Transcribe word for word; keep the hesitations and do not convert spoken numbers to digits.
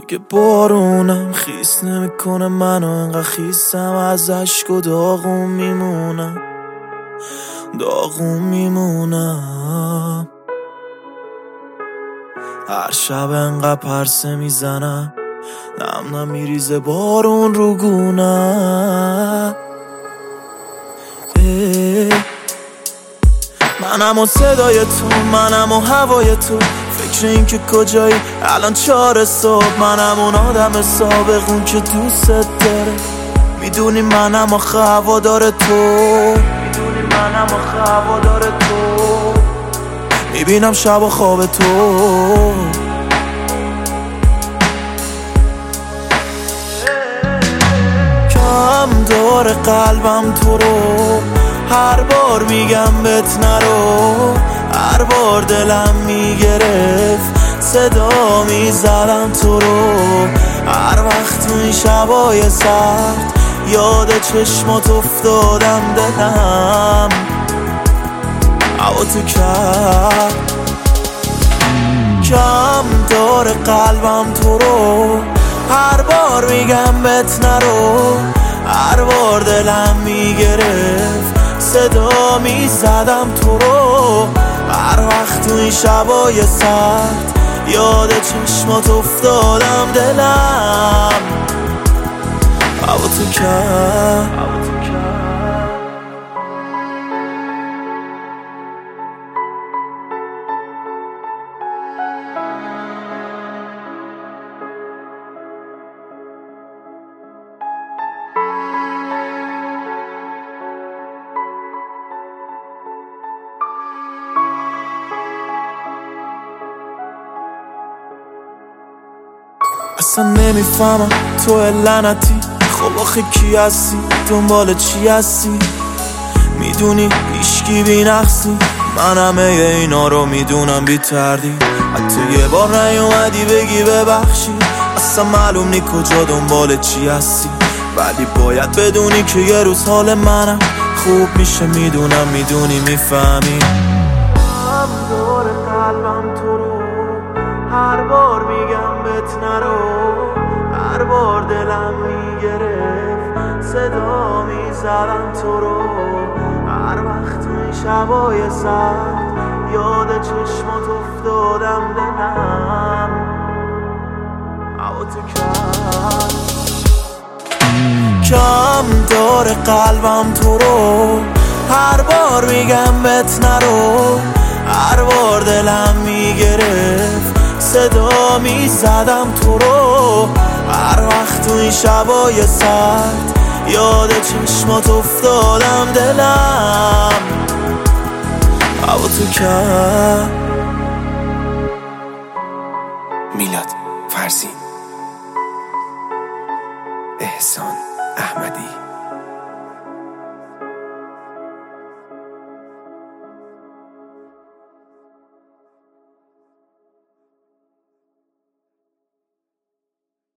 که بارونم خیس نمیکنه منو، انقدر خیسم از عشق و داغون میمونم، داغون میمونم. هر شب انقدر پرسه میزنم، نم نم میریزه بارون رو گونم. منم و صدای تو، منم و هوای تو، فکر این که کجایی الان چهار صبح. منم اون آدم سابقون که دوست داره، میدونی منم آخه هوادار تو، میدونی منم آخه هوادار تو. میبینم شب و خواب تو، کم داره قلبم تو رو، هر بار میگم بهت نرو، هر بار دلم میگرفت صدا میزدم تو رو. هر وقت تو این شبای سرد یاد چشمات افتادم، دلم هوا تو کرد. کم داره قلبم تو رو، هر بار میگم بهت نرو، هر بار دلم میگرفت صدا میزدم تو رو. هر وقت تو این شبای سرد یاد چشمات افتادم، دلم هوا تو کرد. اصلا نمیفهمم تو لعنتی، خب آخه کی هستی، دنبال چی هستی؟ میدونی هیچکی بی نقصی، من همه اینا رو میدونم بی تردید. حتی یه بار نیومدی بگی ببخشی، اصلا معلوم نی کجا دنبال چی هستی. ولی باید بدونی که یه روز حال منم خوب میشه، میدونم میدونی میفهمی. هم دور قلبم تو رو، هر بار میگم بهت نرو، هر بار دلم میگرفت صدا میزدم تو رو. هر وقت تو این شبای سرد یاد چشمات افتادم، دلم هوا تو کرد. کم داره قلبم تو رو، هر بار میگم بهت نرو، هر بار دلم میگرفت صدا میزدم تو رو. هر وقت تو این شبای سرد یاد چشمات افتادم، دلم هوا تو کرد. میلاد فرزین، احسان احمدی.